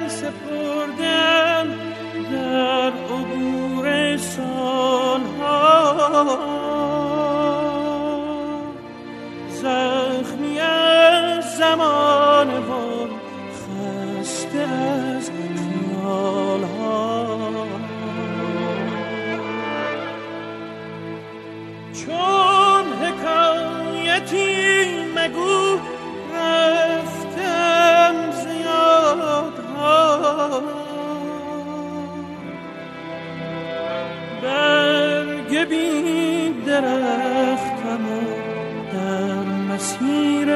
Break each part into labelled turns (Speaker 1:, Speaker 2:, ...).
Speaker 1: دل سپردم در عبور سالها، زخمی از زمان و خسته از خیالها. چون حکایتی مگو رفتم زیادها، برگ بی درختم در مسیر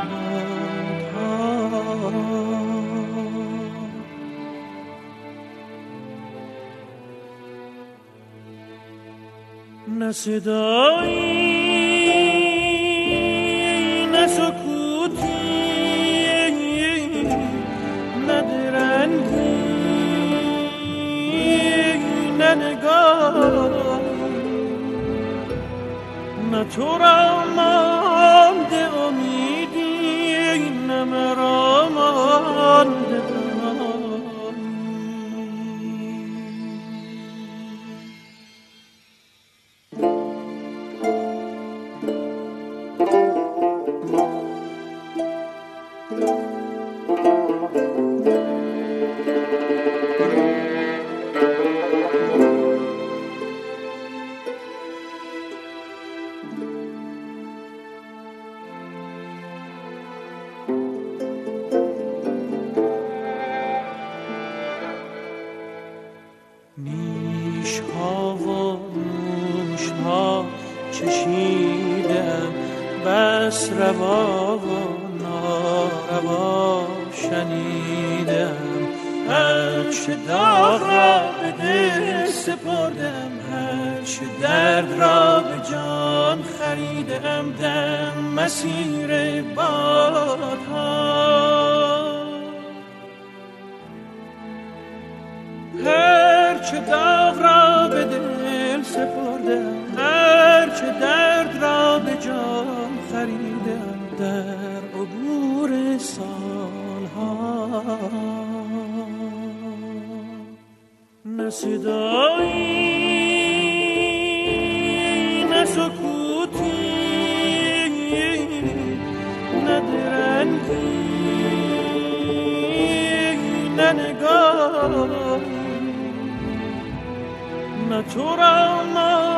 Speaker 1: یادها. نه صدایی نه سکوتی، نه درنگی نه نگاه، نه تو را مانده امیدی نه مرا مانده غمی. نیش‌ها و نوش‌ها چشیدم، بس روا و ناروا شنیدم. هرچه داغ را به دل سپردم، هرچه درد را به جان خریدم در مسیر بادها. هرچه داغ را به دل سپردم، هرچه درد را به جان خریدم در عبور سالها. نه صدایی نه سکوتی، نه درنگی نه نگاه، نه تو را